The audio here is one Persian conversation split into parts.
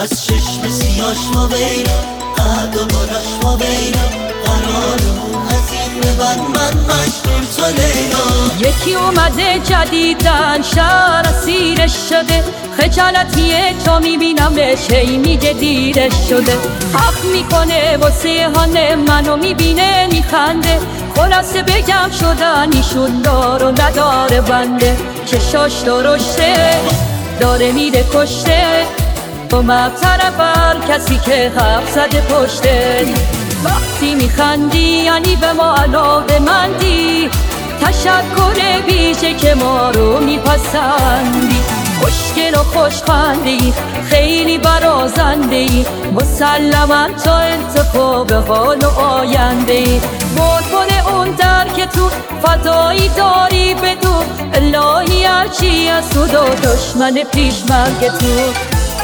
از چشم سیاش ما بیرم قد و برش ما بیرم قرارمون از این به بعد من مجنون تو لیلا. یکی اومده جدیدن شهر اسیرش شده، خجالتیه تو میبینم بشه میگه دیرش شده. حق میکنه واسه حال منو میبینه میخنده، خلاصه بگم شدن ایشون دار و نداره بنده. چشاش درشته داره میره کشته، اومد طرفر کسی که حرف زده پشته. وقتی میخندی یعنی به ما علاقه مندی، تشکر بیشه که ما رو میپسندی. خوشگل و خوشخندی خیلی برازنده‌ای، مسلما تو انتخاب حال و آینده‌ای. بلبل اون در که تو فدایی داری بدو، الهی هرچی از تو دشمن پیشمرگ تو.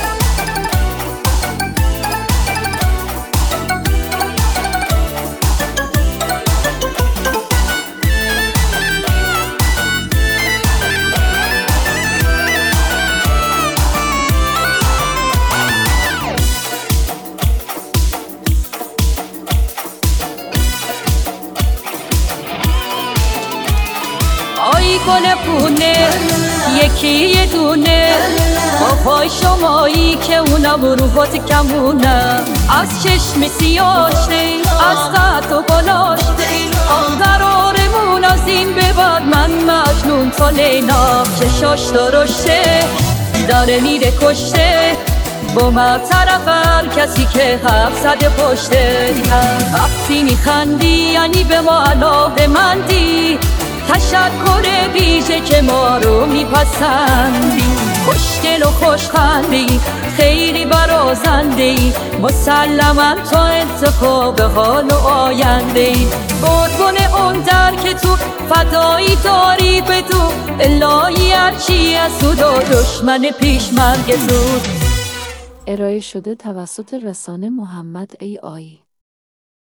آی گل پونه یکی یه دونه، آقای شمایی که اونا روحات کمونه. از چشم سیاشه از قد و بلاشته، آن قرارمون از این به بعد من مجنون تو لیلا. چشاش درشته داره میره کشته، با ما طرفر کسی که حرف زده پشته. وقتی میخندی یعنی به ما علاقه مندی، تشکر بیشه که ما رو میپسندی. خوشگل و خوشخندی خیلی برازنده‌ای، مسلما تو انتخاب حال و آینده‌ای. قربون اون در که تو فدایی داری بدو، الهی هرچی از تو دشمن پیشمرگ تو. ارائه شده توسط رسانه محمد ای آی.